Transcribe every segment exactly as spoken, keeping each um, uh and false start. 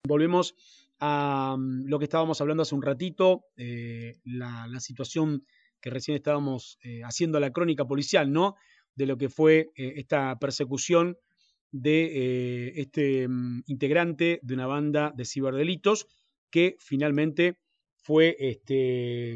volvemos a um, lo que estábamos hablando hace un ratito, eh, la, la situación que recién estábamos eh, haciendo la crónica policial, ¿no? De lo que fue eh, esta persecución de eh, este um, integrante de una banda de ciberdelitos que finalmente fue, este,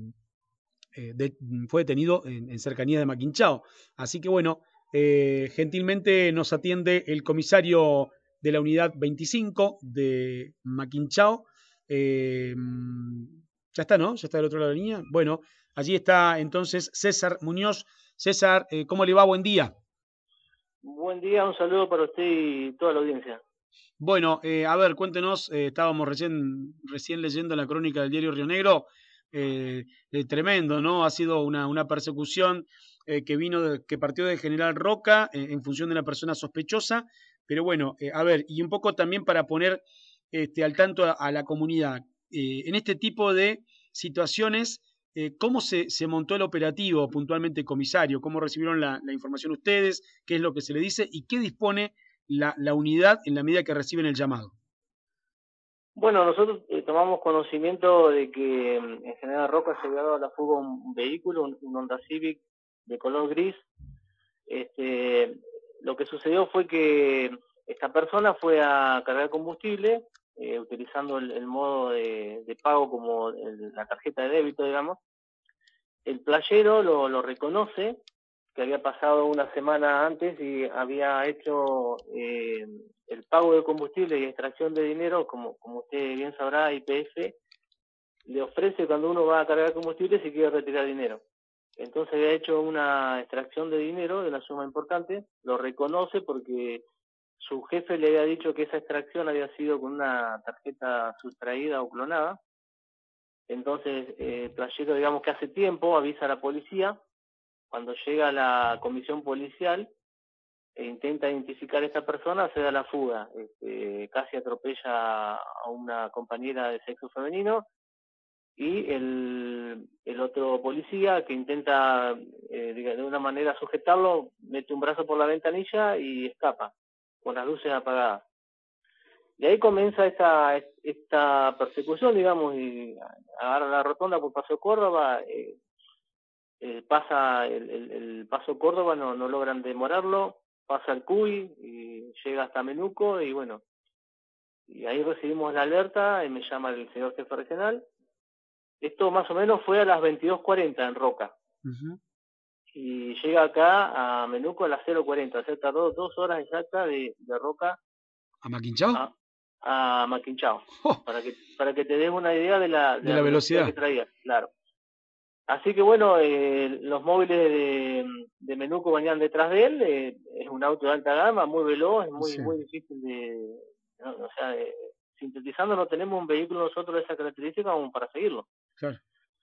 eh, de, fue detenido en, en cercanía de Maquinchao. Así que bueno, eh, gentilmente nos atiende el comisario de la unidad veinticinco de Maquinchao. Eh, ya está, ¿no? Ya está del otro lado de la línea. Bueno, allí está entonces César Muñoz. César, eh, ¿cómo le va? Buen día. Buen día, un saludo para usted y toda la audiencia. Bueno, eh, a ver, cuéntenos, eh, estábamos recién, recién leyendo la crónica del diario Río Negro, eh, eh, tremendo, ¿no? Ha sido una, una persecución eh, que vino, de, que partió de General Roca eh, en función de una persona sospechosa, pero bueno, eh, a ver, y un poco también para poner este, al tanto a, a la comunidad, eh, en este tipo de situaciones, eh, ¿cómo se, se montó el operativo puntualmente, comisario? ¿Cómo recibieron la, la información ustedes? ¿Qué es lo que se le dice? ¿Y qué dispone la, la unidad en la medida que reciben el llamado? Bueno, nosotros eh, tomamos conocimiento de que mm, en General Roca se había dado a la fuga un, un vehículo, un, un Honda Civic de color gris. Este, lo que sucedió fue que esta persona fue a cargar combustible eh, utilizando el, el modo de, de pago como el, la tarjeta de débito, digamos. El playero lo, lo reconoce, que había pasado una semana antes y había hecho eh, el pago de combustible y extracción de dinero, como, como usted bien sabrá, Y P F le ofrece cuando uno va a cargar combustible si quiere retirar dinero. Entonces había hecho una extracción de dinero de una suma importante, lo reconoce porque su jefe le había dicho que esa extracción había sido con una tarjeta sustraída o clonada. Entonces, eh, el playero, digamos que hace tiempo, avisa a la policía. Cuando llega la comisión policial e intenta identificar a esta persona, se da la fuga. Este, casi atropella a una compañera de sexo femenino y el, el otro policía que intenta eh, de una manera sujetarlo, mete un brazo por la ventanilla y escapa con las luces apagadas. De ahí comienza esta, esta persecución, digamos, y agarra la rotonda por Paso Córdoba. Eh, eh, pasa el, el, el Paso Córdoba, no, no logran demorarlo, pasa el Cuy y llega hasta Menuco y bueno, y ahí recibimos la alerta y me llama el señor jefe regional. Esto más o menos fue a las veintidós cuarenta en Roca. Uh-huh. Y llega acá a Menuco a las cero cuarenta, o sea, tardó dos horas exactas de, de Roca ¿A Maquinchao? A, a Maquinchao, oh. para que para que te des una idea de la, de de la, la velocidad, velocidad que traía, claro. Así que bueno, eh, los móviles de, de Menuco venían detrás de él, eh, es un auto de alta gama, muy veloz, es muy, sí. muy difícil de, no, o sea, eh, sintetizando, no tenemos un vehículo nosotros de esa característica como para seguirlo. Claro.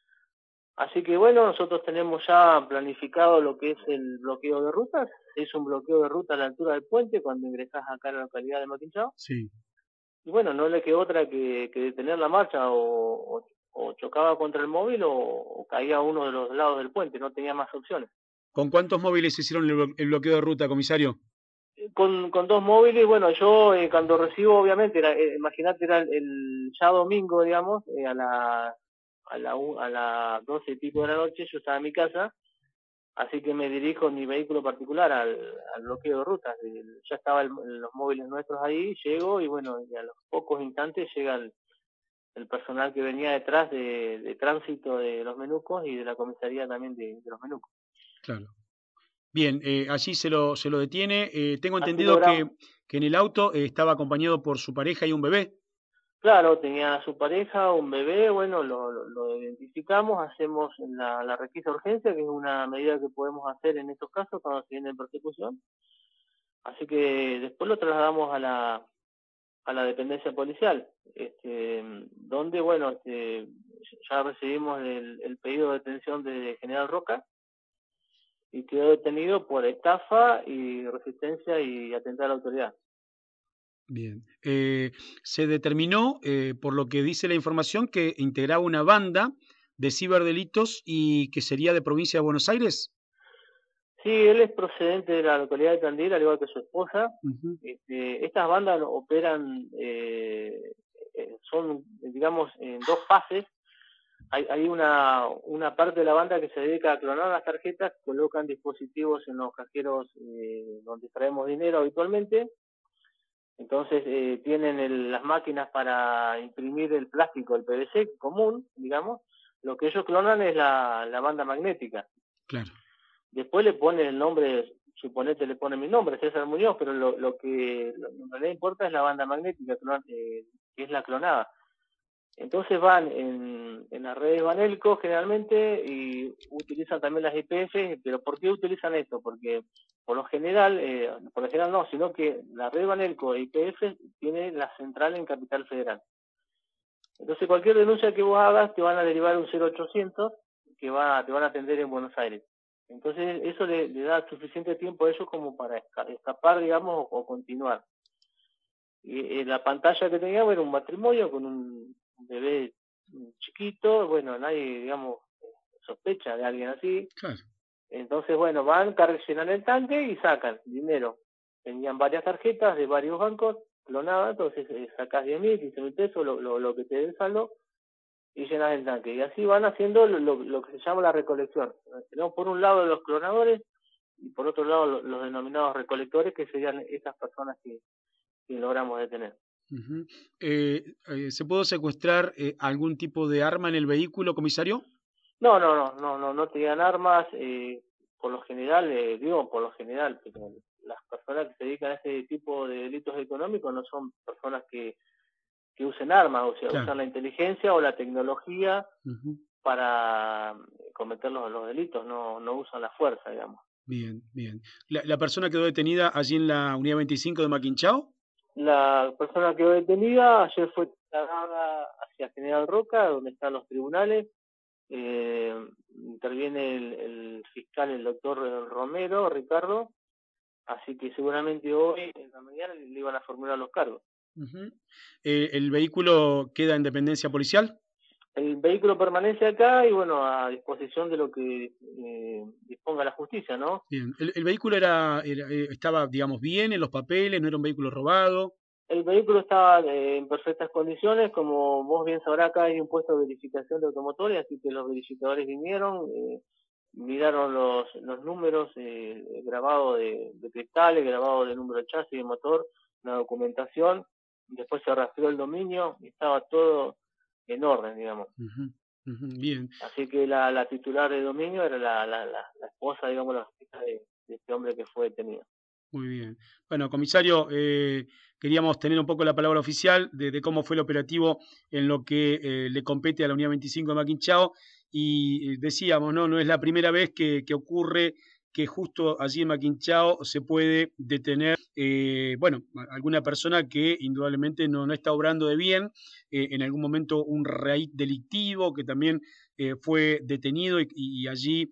Así que bueno, nosotros tenemos ya planificado lo que es el bloqueo de rutas. Se hizo un bloqueo de ruta a la altura del puente cuando ingresás acá a la localidad de Maquinchao. Sí. Y bueno, no le quedó otra que, que detener la marcha o, o, o chocaba contra el móvil o, o caía a uno de los lados del puente, no tenía más opciones. ¿Con cuántos móviles hicieron el, el bloqueo de ruta, comisario? Con, con dos móviles, bueno, yo eh, cuando recibo, obviamente, era, eh, imagínate, era el, el ya domingo, digamos, eh, a la a la a las doce y pico de la noche, yo estaba en mi casa, así que me dirijo en mi vehículo particular al, al bloqueo de rutas. Ya estaban los móviles nuestros ahí, llego y bueno, y a los pocos instantes llega el, el personal que venía detrás de, de tránsito de los Menucos y de la comisaría también de, de los Menucos. Claro. Bien, eh, allí se lo, se lo detiene. Eh, tengo entendido que, que en el auto eh, estaba acompañado por su pareja y un bebé. Claro, tenía a su pareja, un bebé, bueno, lo, lo, lo identificamos, hacemos la, la requisa de urgencia, que es una medida que podemos hacer en estos casos cuando se viene en persecución. Así que después lo trasladamos a la a la dependencia policial, este, donde, bueno, este, ya recibimos el, el pedido de detención de General Roca y quedó detenido por estafa y resistencia y atentar a la autoridad. Bien. Eh, se determinó, eh, por lo que dice la información, que integraba una banda de ciberdelitos y que sería de provincia de Buenos Aires. Sí, él es procedente de la localidad de Tandil, al igual que su esposa. Uh-huh. Este, estas bandas operan eh, son, digamos, en dos fases. Hay, hay una, una parte de la banda que se dedica a clonar las tarjetas, colocan dispositivos en los cajeros eh, donde traemos dinero habitualmente. Entonces eh, tienen el, las máquinas para imprimir el plástico, el P V C común, digamos. Lo que ellos clonan es la, la banda magnética. Claro. Después le ponen el nombre, suponete le ponen mi nombre, César Muñoz, pero lo, lo que lo, en realidad importa es la banda magnética, eh, que es la clonada. Entonces van en, en las redes Banelco generalmente y utilizan también las I P F, pero ¿por qué utilizan esto? Porque por lo general, eh, por lo general no, sino que la red Banelco e I P F tiene la central en Capital Federal. Entonces cualquier denuncia que vos hagas te van a derivar un cero ochocientos que va, te van a atender en Buenos Aires. Entonces eso le, le da suficiente tiempo a ellos como para escapar, digamos, o, o continuar. Y, y la pantalla que teníamos era un matrimonio con un bebé chiquito, bueno, nadie, digamos, sospecha de alguien así. Claro. Entonces, bueno, van, llenan el tanque y sacan dinero. Tenían varias tarjetas de varios bancos, clonadas, entonces eh, sacas diez mil, quince mil pesos, lo, lo, lo que te dé el saldo, y llenas el tanque. Y así van haciendo lo, lo, lo que se llama la recolección. Tenemos por un lado los clonadores y por otro lado los, los denominados recolectores, que serían esas personas que, que logramos detener. Uh-huh. eh, eh, ¿Se pudo secuestrar eh, algún tipo de arma en el vehículo, comisario? No, no, no, no, no, no tenían armas. Eh, por lo general, eh, digo por lo general, pero las personas que se dedican a este tipo de delitos económicos no son personas que, que usen armas, o sea, claro, usan la inteligencia o la tecnología uh-huh. para cometer los, los delitos, no, no usan la fuerza, digamos. Bien, bien. ¿La, la persona quedó detenida allí en la unidad veinticinco de Maquinchao? La persona quedó detenida, ayer fue trasladada hacia General Roca, donde están los tribunales. Eh, interviene el, el fiscal, el doctor Romero, Ricardo, así que seguramente hoy en la mañana le iban a formular los cargos. Uh-huh. eh, ¿El vehículo queda en dependencia policial? El vehículo permanece acá y bueno, a disposición de lo que eh, disponga la justicia, ¿no? Bien. ¿El, el vehículo era, era estaba, digamos, bien en los papeles? ¿No era un vehículo robado? El vehículo estaba eh, en perfectas condiciones, como vos bien sabrás, acá hay un puesto de verificación de automotores, así que los verificadores vinieron, eh, miraron los, los números eh, grabado de, de cristales, grabado de número de chasis de motor, la documentación, después se rastreó el dominio y estaba todo en orden, digamos. Uh-huh, uh-huh, bien. Así que la, la titular de dominio era la, la, la, la esposa, digamos, la esposa de, de este hombre que fue detenido. Muy bien. Bueno, comisario, eh, queríamos tener un poco la palabra oficial de, de cómo fue el operativo en lo que eh, le compete a la unidad veinticinco de Maquinchao y decíamos, no, no es la primera vez que, que ocurre que justo allí en Maquinchao se puede detener, eh, bueno, alguna persona que indudablemente no, no está obrando de bien, eh, en algún momento un raíz delictivo que también eh, fue detenido y, y allí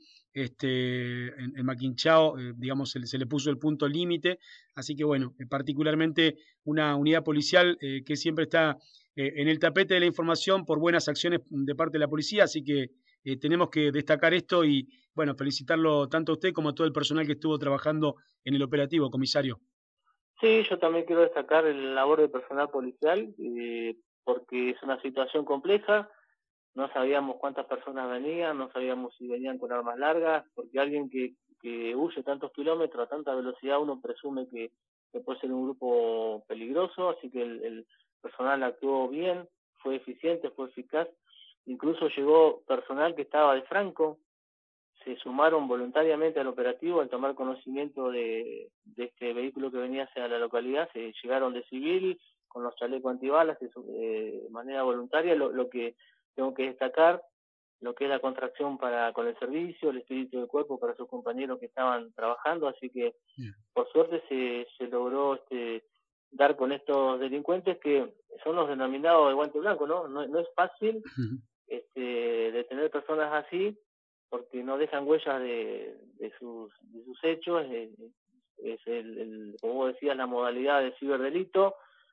este, en, en Maquinchao, eh, digamos, se, se le puso el punto límite, así que bueno, eh, particularmente una unidad policial eh, que siempre está eh, en el tapete de la información por buenas acciones de parte de la policía, así que eh, tenemos que destacar esto y, bueno, felicitarlo tanto a usted como a todo el personal que estuvo trabajando en el operativo, comisario. Sí, yo también quiero destacar el labor del personal policial, eh, porque es una situación compleja. No sabíamos cuántas personas venían, no sabíamos si venían con armas largas, porque alguien que, que huye tantos kilómetros a tanta velocidad uno presume que, que puede ser un grupo peligroso, así que el, el personal actuó bien, fue eficiente, fue eficaz. Incluso llegó personal que estaba de Franco, se sumaron voluntariamente al operativo al tomar conocimiento de, de este vehículo que venía hacia la localidad, se llegaron de civil con los chalecos antibalas de, de manera voluntaria, lo, lo que tengo que destacar, lo que es la contracción para con el servicio, el espíritu del cuerpo para sus compañeros que estaban trabajando, así que yeah. por suerte se, se logró este, dar con estos delincuentes que son los denominados de guante blanco, ¿no? No, no es fácil uh-huh. este, detener personas así, porque no dejan huellas de, de, sus, de sus hechos, es, es el, el, como vos decías, la modalidad de ciberdelito,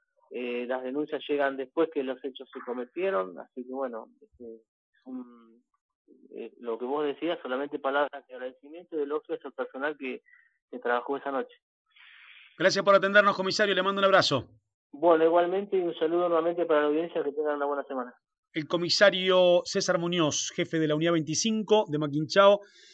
eh, las denuncias llegan después que los hechos se cometieron, así que bueno, este, es un, eh, lo que vos decías, solamente palabras de agradecimiento y de elogio a ese personal que, que trabajó esa noche. Gracias por atendernos, comisario, le mando un abrazo. Bueno, igualmente, y un saludo nuevamente para la audiencia, que tengan una buena semana. El comisario César Muñoz, jefe de la unidad veinticinco de Maquinchao,